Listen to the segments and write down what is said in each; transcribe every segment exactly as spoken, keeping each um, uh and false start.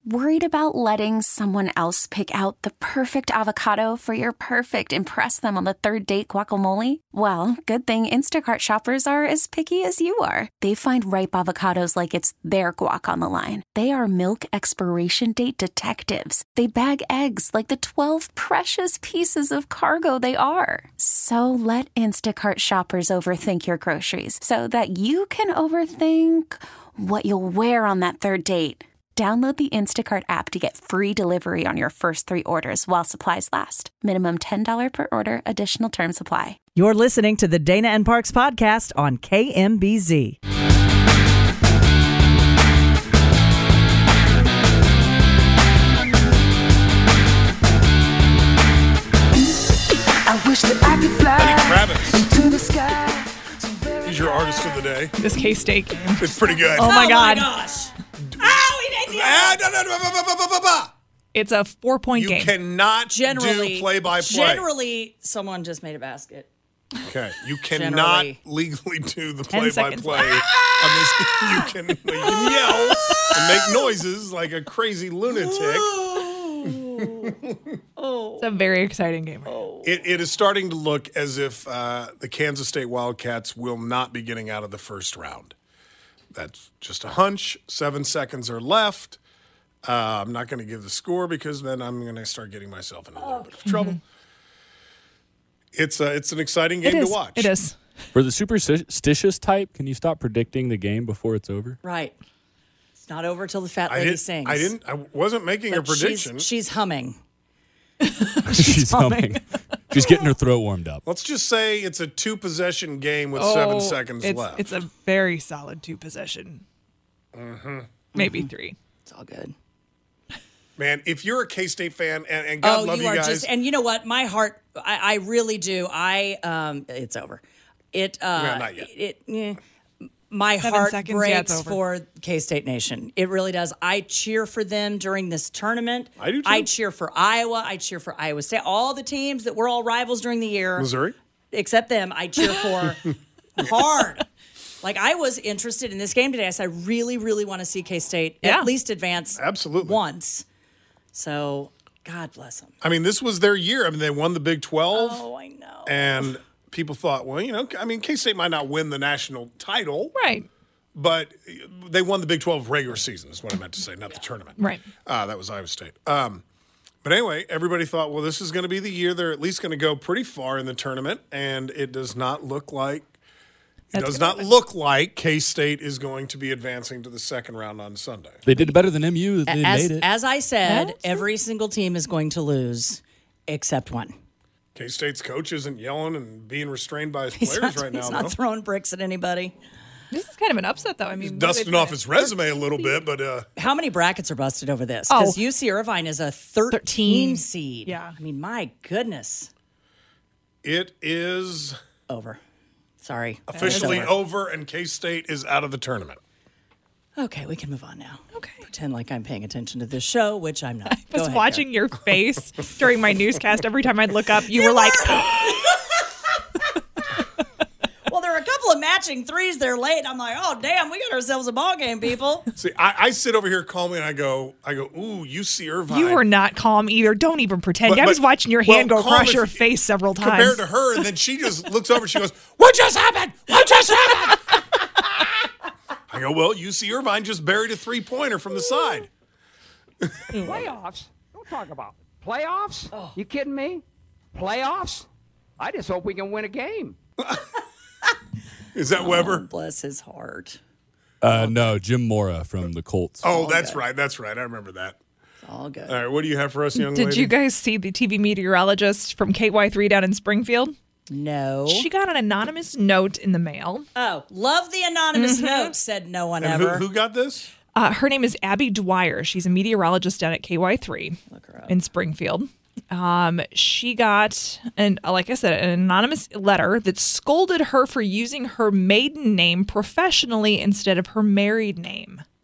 Worried about letting someone else pick out the perfect avocado for your perfect impress them on the third date guacamole? Well, good thing Instacart shoppers are as picky as you are. They find ripe avocados like it's their guac on the line. They are milk expiration date detectives. They bag eggs like the twelve precious pieces of cargo they are. So let Instacart shoppers overthink your groceries so that you can overthink what you'll wear on that third date. Download the Instacart app to get free delivery on your first three orders while supplies last. Minimum ten dollars per order. Additional terms apply. You're listening to the Dana and Parks podcast on K M B Z. I wish that I could fly Lenny Kravitz. into the sky. He's your artist of the day. This K-State game. It's pretty good. Oh my Oh God. my gosh. Ow, he did Ah, no, no, no, ba, ba, ba, ba, ba, ba. It's a four-point You game. cannot Generally, do play-by-play. Generally, someone just made a basket. Okay, you cannot Generally. legally do the Ten seconds play-by-play on this. You can, you can yell and make noises like a crazy lunatic. Oh. It's a very exciting game. It, it is starting to look as if uh, the Kansas State Wildcats will not be getting out of the first round. That's just a hunch. Seven seconds are left. Uh, I'm not going to give the score because then I'm going to start getting myself in a little bit of trouble. Mm-hmm. It's uh, it's an exciting It game is. to watch. It is. For the superstitious type, can you stop predicting the game before it's over? Right. It's not over till the fat I lady didn't. sings. I didn't. I wasn't making But a prediction. She's, she's humming. She's humming. She's getting her throat warmed up. Let's just say it's a two possession game with seven Oh, seconds it's, left. It's a very solid two possession. Mm-hmm. Maybe three. It's all good. Man, if you're a K-State fan, and, and God oh, love you you are guys, just, and you know what? My heart, I, I really do. I, um, it's over. It, uh, Yeah, not yet. It, eh, my Seven heart seconds, yeah, it's breaks over. for K-State Nation. It really does. I cheer for them during this tournament. I do too. I cheer for Iowa. I cheer for Iowa State. All the teams that were all rivals during the year. Missouri. Except them, I cheer for hard. Like, I was interested in this game today. I said, I really, really want to see K-State Yeah. at least advance Absolutely. once. So, God bless them. I mean, this was their year. I mean, they won the Big twelve. Oh, I know. And people thought, well, you know, I mean, K-State might not win the national title, Right. but they won the Big twelve regular season is what I meant to say, not the tournament. Right. Uh, that was Iowa State. Um, but anyway, everybody thought, well, this is going to be the year they're at least going to go pretty far in the tournament, and it does not look like it That's does gonna not look like K-State is going to be advancing to the second round on Sunday. They did better than M U. They As, made it. as I said, That's- every single team is going to lose except one. K-State's coach isn't yelling and being restrained by his He's players not, right he's now, not though. throwing bricks at anybody. This is kind of an upset, though. I mean, what are they Dusting off playing? his resume a little bit, but uh, How many brackets are busted over this? Oh. Because U C Irvine is a thirteen, thirteen. seed. Yeah. I mean, my goodness. it is Over. Sorry. officially It's over, and K-State is out of the tournament. Okay, we can move on now. Okay. Pretend like I'm paying attention to this show, which I'm not. I Go was ahead, watching your face during my newscast. Every time I'd look up, you, were like, Well, there are a couple of matching threes there late. I'm like, oh, damn, we got ourselves a ball game, people. See, I, I sit over here calmly, and I go, I go, ooh, U C Irvine. you were not calm either. Don't even pretend. But- I was but- watching your well, hand go calm across if your you- face several times. compared to her, and then she just looks over and she goes, what just happened? What just happened? I go, well, U C Irvine just buried a three-pointer from the side. Playoffs? Don't talk about it. Playoffs? You kidding me? Playoffs? I just hope we can win a game. Is that Weber? Oh, bless his heart. Uh, no, Jim Mora from the Colts. Oh, that's right. That's right. I remember that. All good. All right, what do you have for us, young Did lady? you guys see the T V meteorologist from K Y three down in Springfield? No. She got an anonymous note in the mail. Oh, love the anonymous note, said no one And who, ever. who got this? Uh, her name is Abby Dwyer. She's a meteorologist down at K Y three in Springfield. Um, she got, and like I said, an anonymous letter that scolded her for using her maiden name professionally instead of her married name.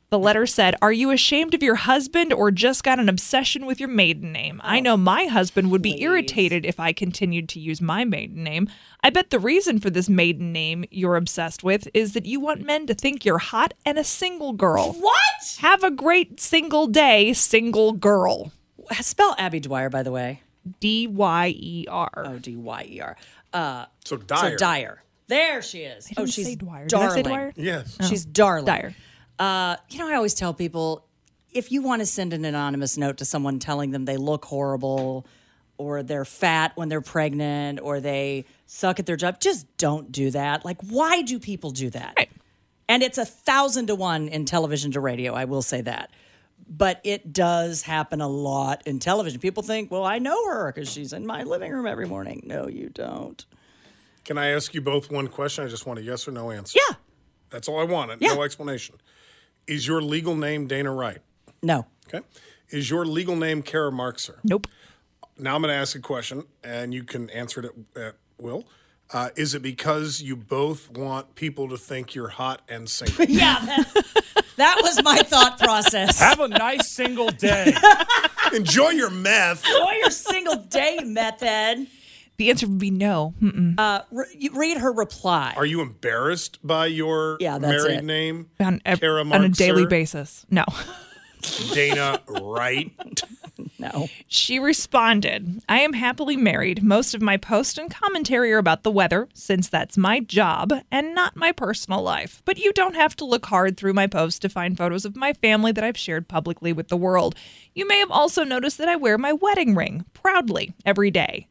The letter said, "Are you ashamed of your husband or just got an obsession with your maiden name? I know my husband would be please. irritated if I continued to use my maiden name. I bet the reason for this maiden name you're obsessed with is that you want men to think you're hot and a single girl. What? Have a great single day, single girl." Spell Abby Dwyer, by the way. D Y E R. Oh, D Y E R. Uh, So Dyer. So Dyer. There she is. I Oh, didn't she's say Dwyer. Did darling. I say Dwyer? Yes. She's darling. Dyer. Uh, you know, I always tell people, if you want to send an anonymous note to someone telling them they look horrible or they're fat when they're pregnant or they suck at their job, just don't do that. Like, why do people do that? Right. And it's a thousand to one in television to radio, I will say that. But it does happen a lot in television. People think, well, I know her because she's in my living room every morning. No, you don't. Can I ask you both one question? I just want a yes or no answer. Yeah. That's all I wanted. Yeah. No explanation. Is your legal name Dana Wright? No. Okay. Is your legal name Kara Markser? Nope. Now I'm going to ask a question, and you can answer it at, at will. Uh, is it because you both want people to think you're hot and single? Yeah, that, that was my thought process. Have a nice single day. Enjoy your meth. Enjoy your single day, method. The answer would be no. Mm-mm. Uh, re- you read her reply. Are you embarrassed by your Yeah, that's married it. name? On, ev- Kara on a daily Markser? basis. No. Dana Wright. No. She responded, "I am happily married. Most of my posts and commentary are about the weather, since that's my job and not my personal life. But you don't have to look hard through my posts to find photos of my family that I've shared publicly with the world. You may have also noticed that I wear my wedding ring proudly every day."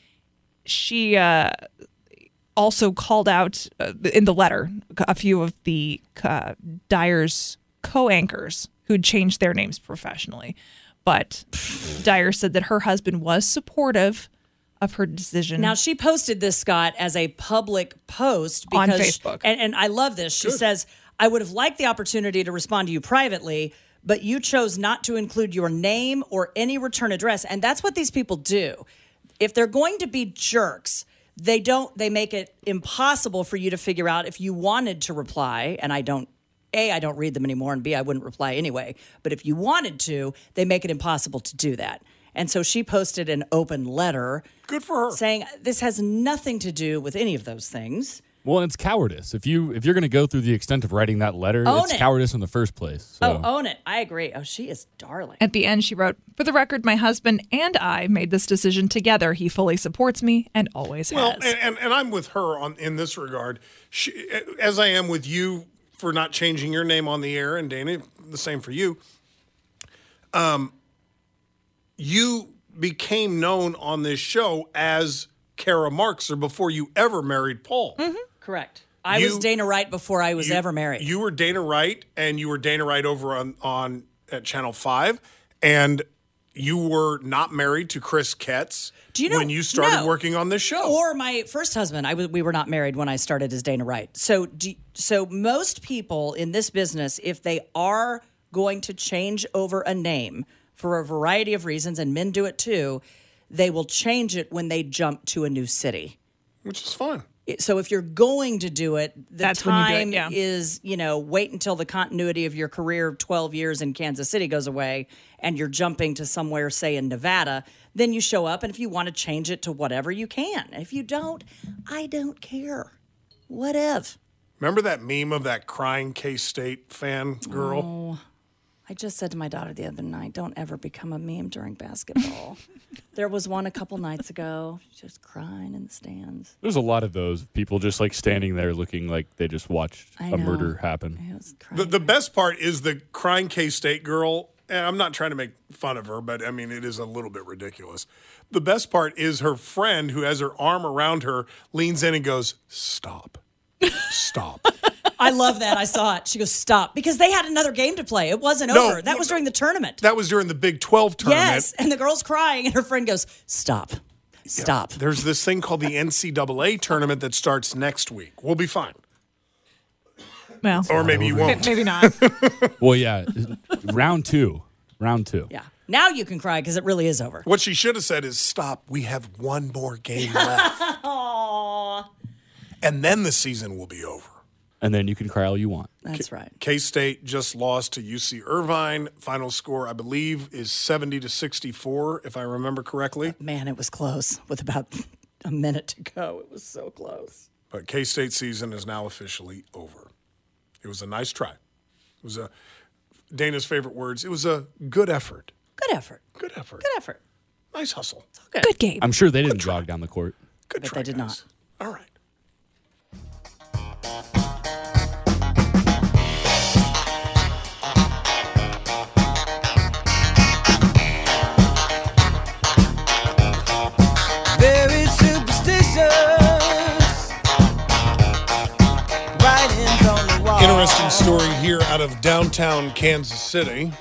She uh, also called out uh, in the letter a few of the uh, Dyer's co-anchors who'd changed their names professionally. But Dyer said that her husband was supportive of her decision. Now, she posted this, Scott, as a public post. On because, Facebook. And, and I love this. She says, "I would have liked the opportunity to respond to you privately, but you chose not to include your name or any return address." And that's what these people do. If they're going to be jerks, they don't. They make it impossible for you to figure out if you wanted to reply. And I don't. A, I don't read them anymore, and B, I wouldn't reply anyway. But if you wanted to, they make it impossible to do that. And so she posted an open letter. Good for her. Saying this has nothing to do with any of those things. Well, it's cowardice. If you if you're going to go through the extent of writing that letter, Own it's it. cowardice in the first place. So. Oh, own it. I agree. Oh, she is darling. At the end, she wrote, "For the record, my husband and I made this decision together. He fully supports me and always Well, has." and, and, and I'm with her on in this regard, she, as I am with you for not changing your name on the air, and Dana, the same for you. Um, you became known on this show as Kara Markser before you ever married Paul. Mm-hmm. Correct. I You- was Dana Wright before I was You- ever married. You were Dana Wright, and you were Dana Wright over on, on at Channel five, and you were not married to Chris Ketz Do you know- when you started no. working on this show. Or my first husband, I was, we were not married when I started as Dana Wright. So, do, so most people in this business, if they are going to change over a name for a variety of reasons, and men do it too, they will change it when they jump to a new city. Which is fine. It- So if you're going to do it, the That's when you do it, time yeah. is, you know, wait until the continuity of your career of twelve years in Kansas City goes away and you're jumping to somewhere, say in Nevada, then you show up, and if you want to change it to whatever, you can. If you don't, I don't care. What if? Remember that meme of that crying K-State fan girl? Oh, I just said to my daughter the other night, don't ever become a meme during basketball. There was one a couple nights ago, just crying in the stands. There's a lot of those people just like standing there looking like they just watched I a know. murder happen. I was The, crying. the best part is the crying K-State girl, and I'm not trying to make fun of her, but I mean, it is a little bit ridiculous. The best part is her friend who has her arm around her leans in and goes, "Stop. Stop." I love that. I saw it. She goes, stop. Because they had another game to play. It wasn't No, over. That was no. during the tournament. That was during the Big twelve tournament. Yes. And the girl's crying, and her friend goes, stop. Stop. There's this thing called the N C double A tournament that starts next week. We'll be fine. Well, Or maybe you won't. maybe not. Well, yeah, round two, round two. Yeah. Now you can cry because it really is over. What she should have said is, "Stop. We have one more game left." Aww. And then the season will be over. And then you can cry all you want. That's right. K-State just lost to U C Irvine. Final score, I believe, is seventy to sixty-four, if I remember correctly. Man, it was close with about a minute to go. It was so close. But K-State season is now officially over. It was a nice try. It was a, Dana's favorite words, it was a good effort. Good effort. Good effort. Good effort. Nice hustle. Good. Good game. I'm sure they didn't jog down the court. Good But try, they did guys. not. All right. Very superstitious. Writings on the wall. Interesting story here out of downtown Kansas City.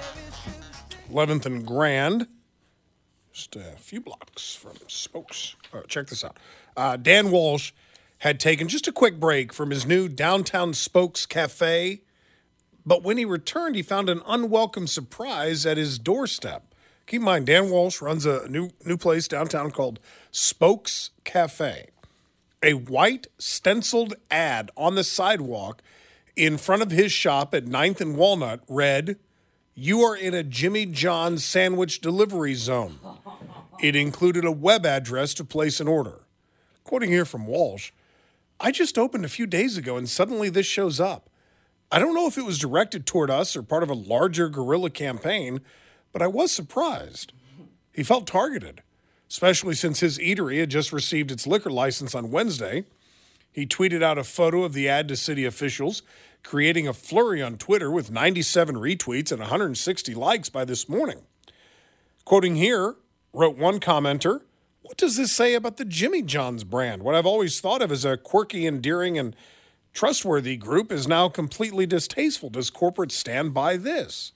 eleventh and Grand. Just a few blocks from Spokes. Uh, check this out. Uh, Dan Walsh had taken just a quick break from his new downtown Spokes Cafe, but when he returned, he found an unwelcome surprise at his doorstep. Keep in mind, Dan Walsh runs a new new place downtown called Spokes Cafe. A white stenciled ad on the sidewalk in front of his shop at ninth and Walnut read, "You are in a Jimmy John's sandwich delivery zone." It included a web address to place an order. Quoting here from Walsh, "I just opened a few days ago and suddenly this shows up. I don't know if it was directed toward us or part of a larger guerrilla campaign, but I was surprised." He felt targeted, especially since his eatery had just received its liquor license on Wednesday. He tweeted out a photo of the ad to city officials, creating a flurry on Twitter with ninety-seven retweets and one hundred sixty likes by this morning. Quoting here, wrote one commenter, "What does this say about the Jimmy John's brand? What I've always thought of as a quirky, endearing, and trustworthy group is now completely distasteful. Does corporate stand by this?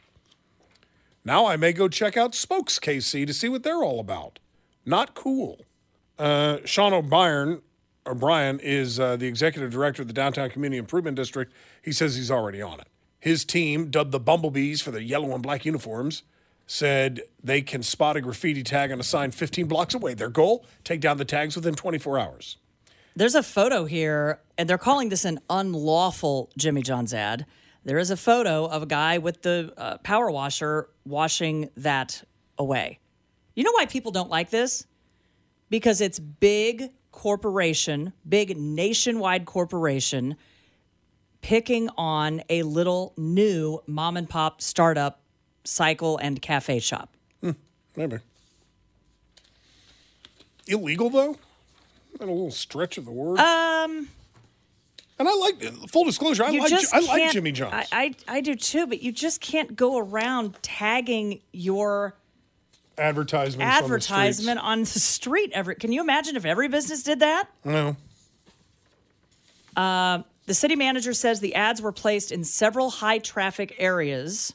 Now I may go check out Spokes K C to see what they're all about. Not cool." Uh, Sean O'Brien, O'Brien is uh, the executive director of the Downtown Community Improvement District. He says he's already on it. His team, dubbed the Bumblebees for their yellow and black uniforms, said they can spot a graffiti tag on a sign fifteen blocks away. Their goal, take down the tags within twenty-four hours. There's a photo here, and they're calling this an unlawful Jimmy John's ad. There is a photo of a guy with the uh, power washer washing that away. You know why people don't like this? Because it's big corporation, big nationwide corporation picking on a little new mom and pop startup cycle and cafe shop. Hmm, maybe. Illegal, though? Not a little stretch of the word? Um... And I like, full disclosure, I You like just I like can't- Jimmy John's. I, I I do too, but you just can't go around tagging your Advertisements advertisement on the street. Every can you imagine if every business did that? No. Uh, the city manager says the ads were placed in several high traffic areas.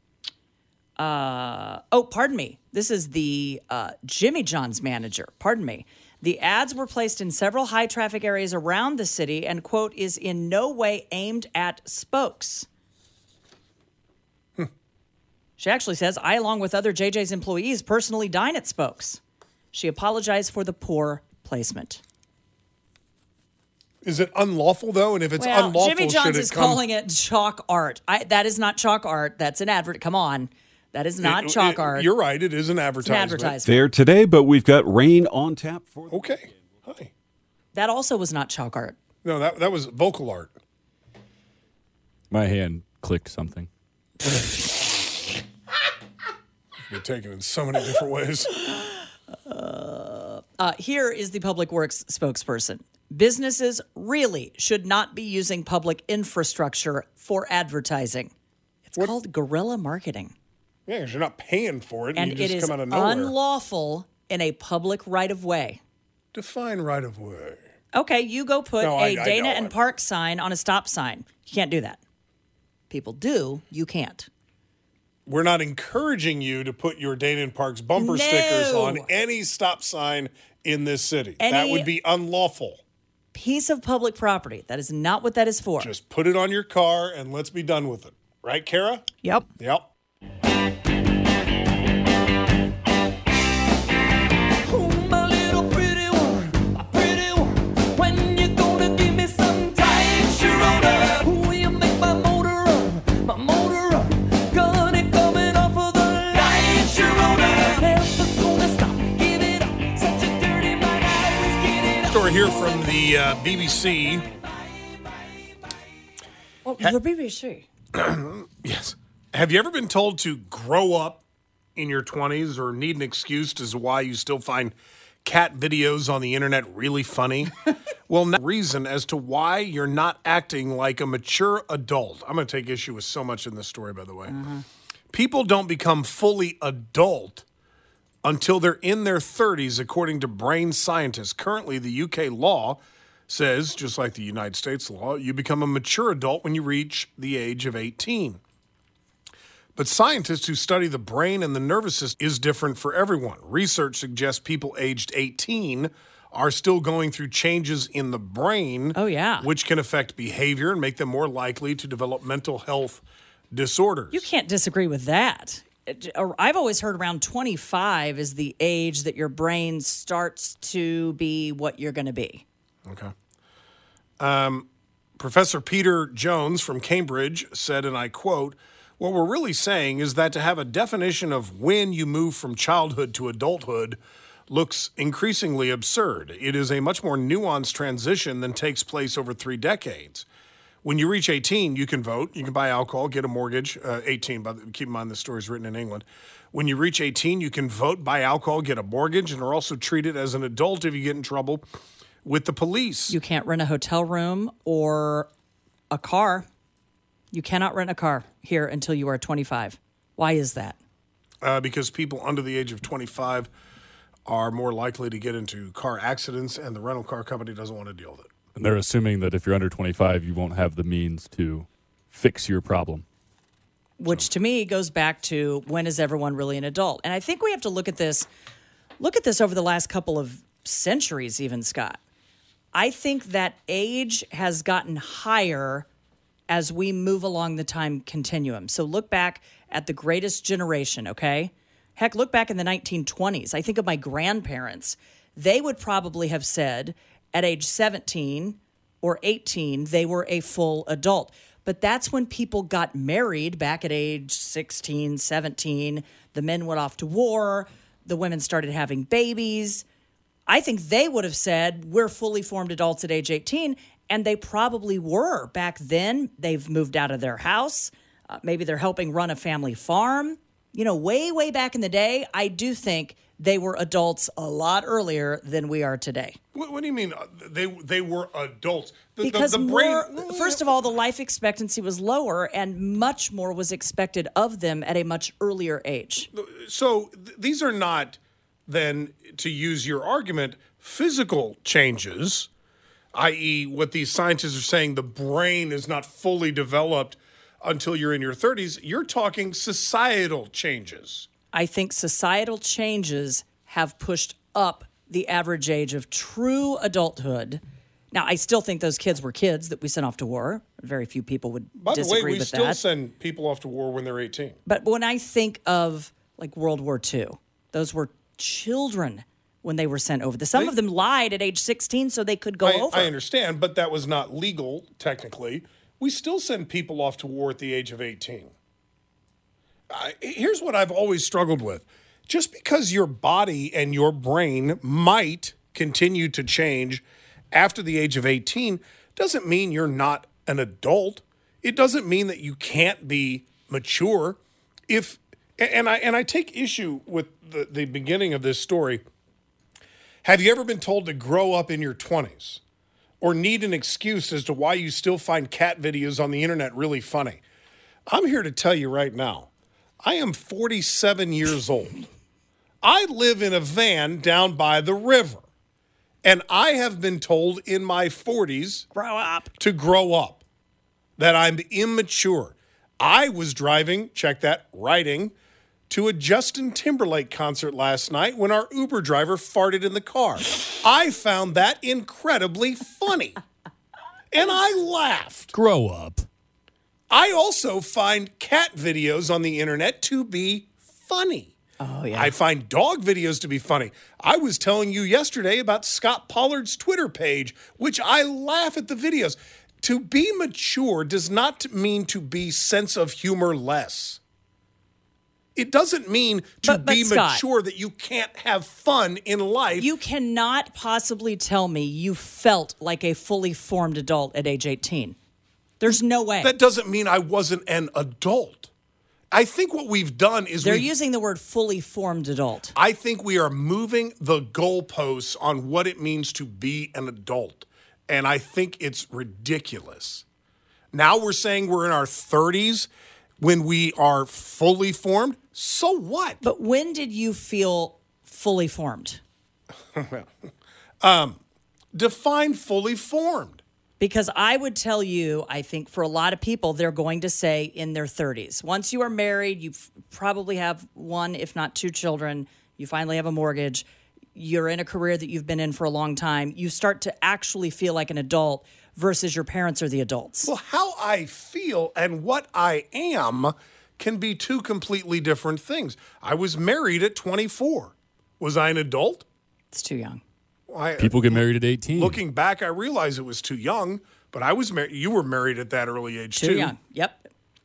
Uh, oh, pardon me. This is the uh, Jimmy John's manager. Pardon me. The ads were placed in several high traffic areas around the city and, quote, is in no way aimed at Spokes. Hmm. She actually says, I, along with other J J's employees, personally dine at Spokes. She apologized for the poor placement. Is it unlawful, though? And if it's well, unlawful, Jimmy John's should it is come... calling it chalk art. I, that is not chalk art. That's an advert. Come on. That is not It- chalk it- art. You're right. It is an It's an advertisement. advertisement. There today, but we've got rain on tap for the Okay. Hi. That also was not chalk art. No, that that was vocal art. My hand clicked something. Be taken in so many different ways. Uh, uh, here is the Public Works spokesperson. Businesses really should not be using public infrastructure for advertising. It's What? called guerrilla marketing. Yeah, because you're not paying for it, and, And you it just is come out of nowhere. unlawful in a public right-of-way. Define right of way. Okay, you go put No, a I- I Dana know and it. Park sign on a stop sign. You can't do that. People do. You can't. We're not encouraging you to put your Dana and Parks bumper No. stickers on any stop sign in this city. that Any- would be unlawful. Piece of public property. That is not what that is for. Just put it on your car and let's be done with it. Right, Kara? Yep. Yep. Oh, my little pretty one, a pretty one. When you gonna give me some time, Sharona? story here from the uh, B B C. Oh, the B B C. Yes. Have you ever been told to grow up in your twenties or need an excuse as to why you still find cat videos on the internet really funny? Well, no reason as to why you're not acting like a mature adult. I'm going to take issue with so much in this story, by the way. Mm-hmm. People don't become fully adult until they're in their thirties, according to brain scientists. Currently, the U K law says, just like the United States law, you become a mature adult when you reach the age of eighteen. But scientists who study the brain and the nervous system is different for everyone. Research suggests people aged eighteen are still going through changes in the brain, oh, yeah. which can affect behavior and make them more likely to develop mental health disorders. You can't disagree with that. I've always heard around twenty-five is the age that your brain starts to be what you're going to be. Okay. Um, Professor Peter Jones from Cambridge said, and I quote, "What we're really saying is that to have a definition of when you move from childhood to adulthood looks increasingly absurd. It is a much more nuanced transition than takes place over three decades. When you reach eighteen, you can vote, you can buy alcohol, get a mortgage. Uh, eighteen, but keep in mind this story is written in England. When you reach eighteen, you can vote, buy alcohol, get a mortgage, and are also treated as an adult if you get in trouble with the police. You can't rent a hotel room or a car. You cannot rent a car here until you are twenty-five. Why is that? Uh, because people under the age of twenty-five are more likely to get into car accidents, and the rental car company doesn't want to deal with it. And they're assuming that if you're under twenty-five, you won't have the means to fix your problem. Which to me goes back to, when is everyone really an adult? And I think we have to look at this, look at this over the last couple of centuries even, Scott. I think that age has gotten higher as we move along the time continuum. So look back at the greatest generation, okay? Heck, look back in the nineteen twenties. I think of my grandparents. They would probably have said at age seventeen or eighteen, they were a full adult. But that's when people got married back at age sixteen, seventeen. The men went off to war. The women started having babies. I think they would have said, we're fully formed adults at age eighteen. And they probably were. Back then, they've moved out of their house. Uh, maybe they're helping run a family farm. You know, way, way back in the day, I do think they were adults a lot earlier than we are today. What, what do you mean uh, they they were adults? The, because the, the brain, more, first of all, the life expectancy was lower and much more was expected of them at a much earlier age. So th- these are not, then, to use your argument, physical changes, that is what these scientists are saying, the brain is not fully developed until you're in your thirties. You're talking societal changes. I think societal changes have pushed up the average age of true adulthood. Now, I still think those kids were kids that we sent off to war. Very few people would By the disagree way, we with still that. send people off to war when they're eighteen. But when I think of like World War Two, those were children when they were sent over. The, some They- of them lied at age sixteen so they could go I, over. I understand, but that was not legal, technically. We still send people off to war at the age of eighteen. Uh, here's what I've always struggled with. Just because your body and your brain might continue to change after the age of eighteen doesn't mean you're not an adult. It doesn't mean that you can't be mature. If and I and I take issue with the, the beginning of this story. Have you ever been told to grow up in your twenties or need an excuse as to why you still find cat videos on the internet really funny? I'm here to tell you right now, I am forty-seven years old. I live in a van down by the river, and I have been told in my forties Grow up. to grow up, that I'm immature. I was driving, check that, riding, to a Justin Timberlake concert last night when our Uber driver farted in the car. I found that incredibly funny, and I laughed. Grow up. I also find cat videos on the internet to be funny. Oh, yeah. I find dog videos to be funny. I was telling you yesterday about Scott Pollard's Twitter page, which I laugh at the videos. To be mature does not mean to be sense of humor less. it doesn't mean to But- but be Scott, mature that you can't have fun in life. You cannot possibly tell me you felt like a fully formed adult at age eighteen. There's no way. That doesn't mean I wasn't an adult. I think what we've done is They're we've, using the word fully formed adult. I think we are moving the goalposts on what it means to be an adult. And I think it's ridiculous. Now we're saying we're in our thirties when we are fully formed. So what? But when did you feel fully formed? um, define fully formed. Because I would tell you, I think for a lot of people, they're going to say in their thirties. Once you are married, you probably have one, if not two children. You finally have a mortgage. You're in a career that you've been in for a long time. You start to actually feel like an adult versus your parents are the adults. Well, how I feel and what I am can be two completely different things. I was married at twenty-four. Was I an adult? It's too young. I, People get married at eighteen. Looking back, I realize it was too young, but I was married. You were married at that early age, Too too. young. Yep.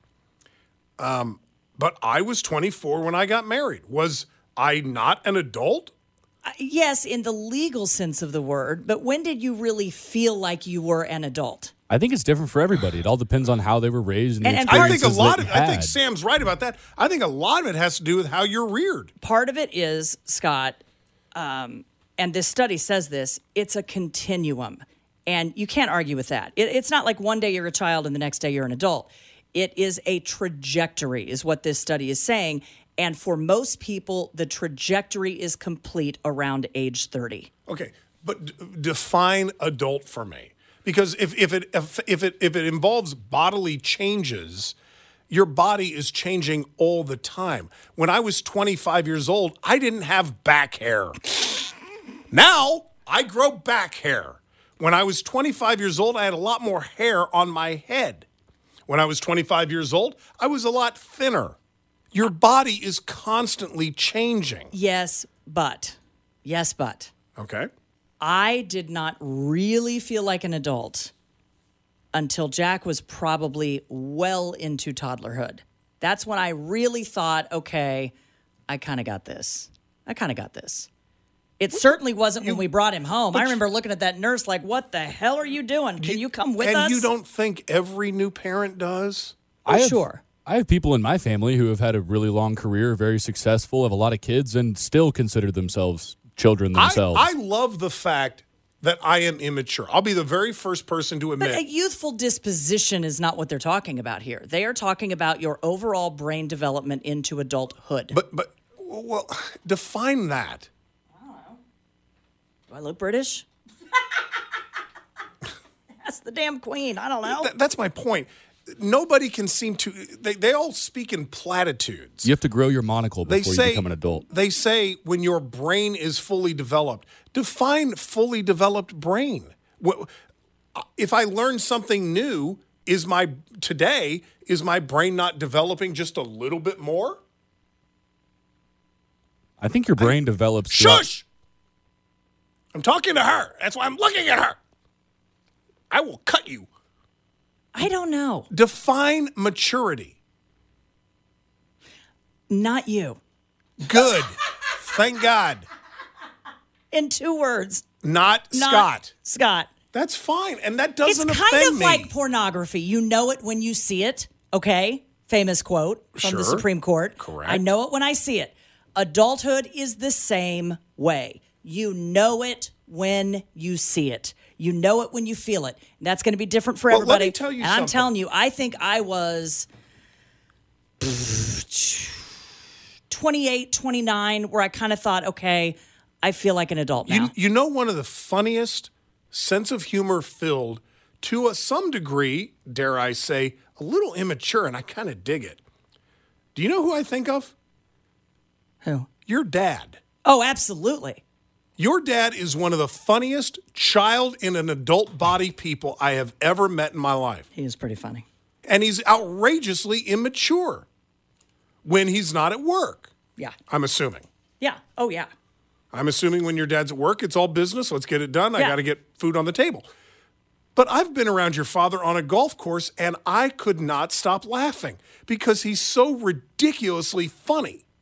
Um, but I was twenty-four when I got married. Was I not an adult? Uh, yes, in the legal sense of the word, but when did you really feel like you were an adult? I think it's different for everybody. It all depends on how they were raised and, And- the and I think a experiences lot that of you I think had. Sam's right about that. I think a lot of it has to do with how you're reared. Part of it is, Scott, um, and this study says this, it's a continuum. And you can't argue with that. It, it's not like one day you're a child and the next day you're an adult. It is a trajectory, is what this study is saying. And for most people, the trajectory is complete around age thirty. Okay, but d- define adult for me, because if if it if, if it if it involves bodily changes, your body is changing all the time. When I was twenty-five years old, I didn't have back hair. Now I grow back hair. When I was twenty-five years old, I had a lot more hair on my head. When I was twenty-five years old, I was a lot thinner. Your body is constantly changing. Yes, but, yes, but. Okay. I did not really feel like an adult until Jack was probably well into toddlerhood. That's when I really thought, okay, I kind of got this. I kind of got this. It certainly wasn't when we brought him home. I remember looking at that nurse like, what the hell are you doing? Can you come with and us? you don't think every new parent does? I have, sure. I have people in my family who have had a really long career, very successful, have a lot of kids, and still consider themselves children themselves. I, I love the fact that I am immature. I'll be the very first person to admit. But a youthful disposition is not what they're talking about here. They are talking about your overall brain development into adulthood. But, but well, define that. Do I look British? That's the damn queen. I don't know. Th- that's my point. Nobody can seem to, they, they all speak in platitudes. You have to grow your monocle They before say, you become an adult. They say when your brain is fully developed. Define fully developed brain. What, if I learn something new, is my, today, is my brain not developing just a little bit more? I think your brain develops. throughout- Shush! I'm talking to her. That's why I'm looking at her. I will cut you. I don't know. Define maturity. Not you. Good. Thank God. In two words. Not, Not Scott. Scott. That's fine. And that doesn't It's offend kind of me. like pornography. You know it when you see it, okay? Famous quote from Sure. the Supreme Court. Correct. I know it when I see it. Adulthood is the same way. You know it when you see it. You know it when you feel it. And that's going to be different for Well, let everybody. me tell you and I'm something. telling you, I think I was twenty-eight, twenty-nine, where I kind of thought, okay, I feel like an adult now. You, you know, one of the funniest, sense of humor filled, to a, some degree, dare I say, a little immature, and I kind of dig it. Do you know who I think of? Who? Your dad. Oh, absolutely. Your dad is one of the funniest child in an adult body people I have ever met in my life. He is pretty funny. And he's outrageously immature when he's not at work. Yeah. I'm assuming. Yeah. Oh, yeah. I'm assuming when your dad's at work, it's all business. Let's get it done. I Yeah. got to get food on the table. But I've been around your father on a golf course, and I could not stop laughing because he's so ridiculously funny.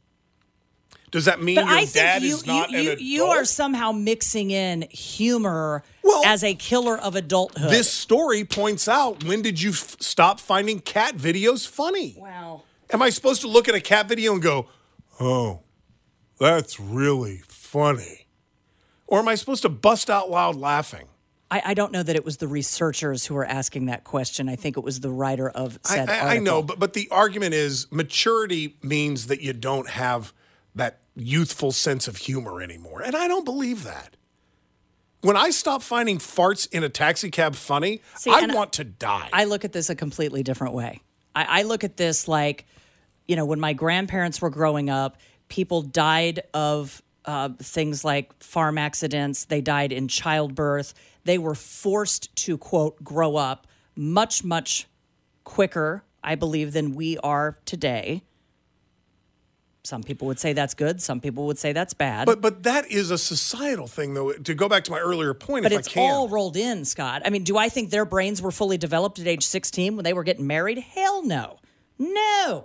Does that mean But your I think dad you, is not you, an you, adult? you are somehow mixing in humor Well, as a killer of adulthood. This story points out, when did you f- stop finding cat videos funny? Wow. Am I supposed to look at a cat video and go, oh, that's really funny? Or am I supposed to bust out loud laughing? I, I don't know that it was the researchers who were asking that question. I think it was the writer of said I, I, I article. know, but, but the argument is maturity means that you don't have that youthful sense of humor anymore. And I don't believe that. When I stop finding farts in a taxi cab funny, See, I and want to die. I look at this a completely different way. I, I look at this like, you know, when my grandparents were growing up, people died of uh, things like farm accidents. They died in childbirth. They were forced to, quote, grow up much, much quicker, I believe, than we are today. Some people would say that's good. Some people would say that's bad. But but that is a societal thing, though. To go back to my earlier point, But if it's I can. all rolled in, Scott. I mean, do I think their brains were fully developed at age sixteen when they were getting married? Hell no. No.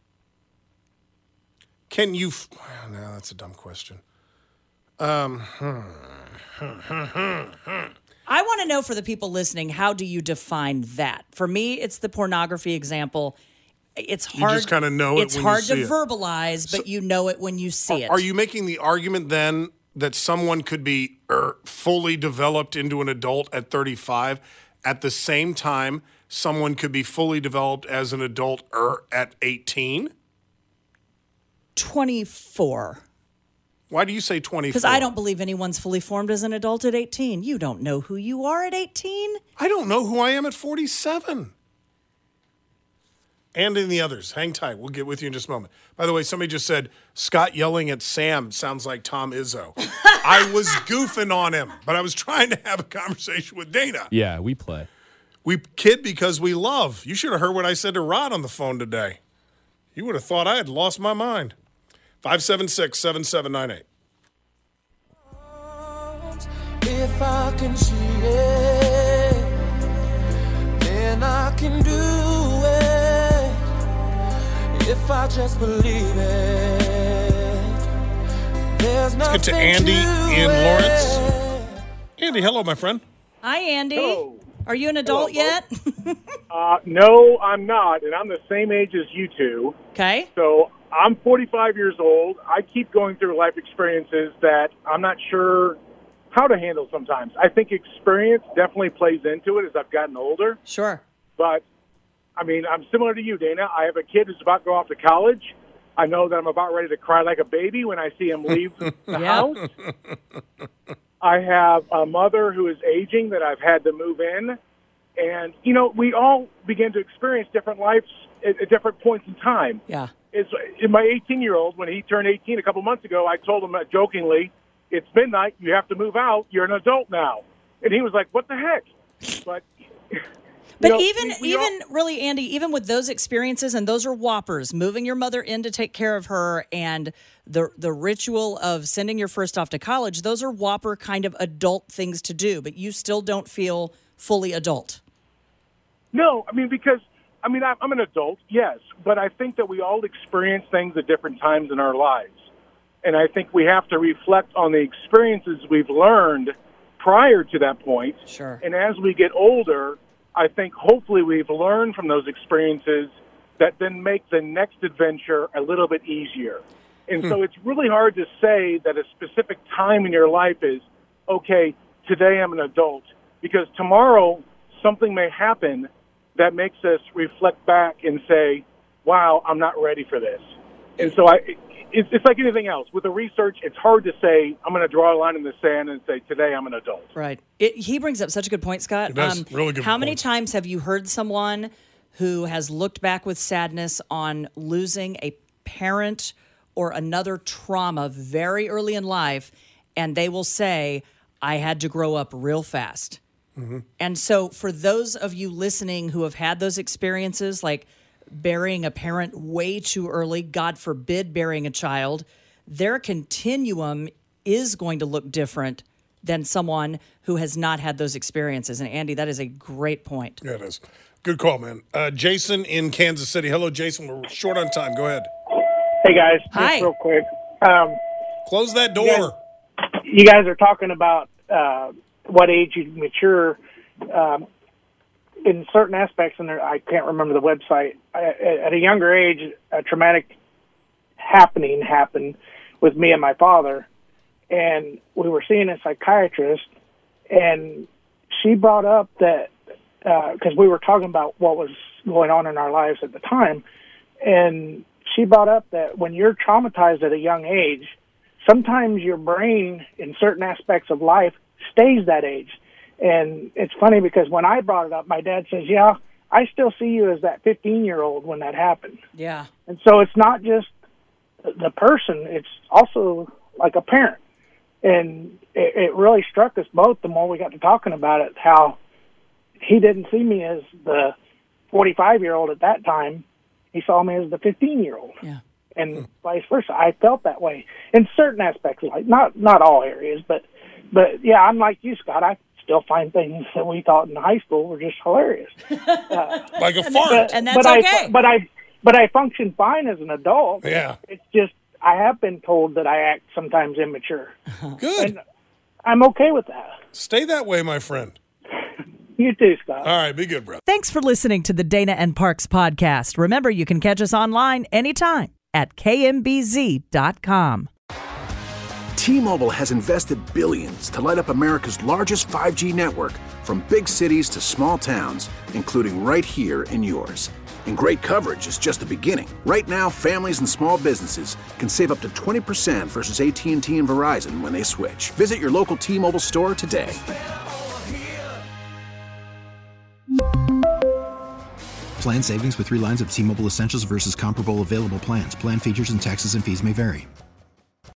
Can you... F- no, that's a dumb question. Um, hmm. I want to know, for the people listening, how do you define that? For me, it's the pornography example. It's hard. You just kind of know it It's when hard you see to it. verbalize, but you know it when you see it. Are you making the argument then that someone could be er, fully developed into an adult at thirty-five, at the same time someone could be fully developed as an adult er, at eighteen? twenty-four. Why do you say twenty-four? Because I don't believe anyone's fully formed as an adult at eighteen. You don't know who you are at eighteen. I don't know who I am at forty-seven. And in the others. Hang tight. We'll get with you in just a moment. By the way, somebody just said, Scott yelling at Sam sounds like Tom Izzo. I was goofing on him, but I was trying to have a conversation with Dana. Yeah, we play. We kid because we love. You should have heard what I said to Rod on the phone today. You would have thought I had lost my mind. five seven six, seven seven nine eight. If I can see it, then I can do it. If I just believe it, there's Let's get to nothing Andy to in it. Lawrence. Andy, hello, my friend. Hi, Andy. Hello. Are you an adult Hello, yet? Uh, no, I'm not, and I'm the same age as you two. Okay. So I'm forty-five years old. I keep going through life experiences that I'm not sure how to handle sometimes. I think experience definitely plays into it as I've gotten older. Sure. But, I mean, I'm similar to you, Dana. I have a kid who's about to go off to college. I know that I'm about ready to cry like a baby when I see him leave the Yeah. house. I have a mother who is aging that I've had to move in. And, you know, we all begin to experience different lives at, at different points in time. Yeah. It's, in my eighteen-year-old, when he turned eighteen a couple months ago, I told him uh, jokingly, it's midnight, you have to move out, you're an adult now. And he was like, what the heck? But... But You know, even, we- we all- even really, Andy, even with those experiences, and those are whoppers, moving your mother in to take care of her and the the ritual of sending your first off to college, those are whopper kind of adult things to do, but you still don't feel fully adult. No, I mean, because, I mean, I'm I'm an adult, yes, but I think that we all experience things at different times in our lives. And I think we have to reflect on the experiences we've learned prior to that point. Sure. And as we get older, I think hopefully we've learned from those experiences that then make the next adventure a little bit easier. And so it's really hard to say that a specific time in your life is, okay, today I'm an adult, because tomorrow something may happen that makes us reflect back and say, wow, I'm not ready for this. And so I, it's, it's like anything else. With the research, it's hard to say, I'm going to draw a line in the sand and say, today I'm an adult. Right. It, he brings up such a good point, Scott. He does. Really good How many points. times have you heard someone who has looked back with sadness on losing a parent or another trauma very early in life, and they will say, I had to grow up real fast. Mm-hmm. And so for those of you listening who have had those experiences, like burying a parent way too early, God forbid burying a child, their continuum is going to look different than someone who has not had those experiences. And Andy, that is a great point. Yeah, it is. Good call, man. Uh, Jason in Kansas City. Hello, Jason. We're short on time. Go ahead. Hey, guys. Hi. Just real quick. Um, Close that door. You guys, you guys are talking about uh, what age you mature. Um, in certain aspects, and there, I can't remember the website, I, at a younger age, a traumatic happening happened with me and my father, and we were seeing a psychiatrist, and she brought up that, because uh, we were talking about what was going on in our lives at the time, and she brought up that when you're traumatized at a young age, sometimes your brain in certain aspects of life stays that age. And it's funny because when I brought it up, my dad says, yeah, I still see you as that fifteen-year-old when that happened. Yeah. And so it's not just the person, it's also like a parent. And it, it really struck us both the more we got to talking about it, how he didn't see me as the forty-five-year-old at that time. He saw me as the fifteen-year-old. Yeah. And vice versa. I felt that way in certain aspects, like not not all areas, but but yeah, I'm like you, Scott. I still find things that we thought in high school were just hilarious, uh, like a fart. But, and that's but okay. I, but I but I function fine as an adult. Yeah, it's just I have been told that I act sometimes immature. Good. And I'm okay with that. Stay that way, my friend. You too, Scott. All right, be good, brother. Thanks for listening to the Dana and Parks podcast. Remember, you can catch us online anytime at K M B Z dot com. T-Mobile has invested billions to light up America's largest five G network, from big cities to small towns, including right here in yours. And great coverage is just the beginning. Right now, families and small businesses can save up to twenty percent versus A T and T and Verizon when they switch. Visit your local T-Mobile store today. Plan savings with three lines of T-Mobile Essentials versus comparable available plans. Plan features and taxes and fees may vary.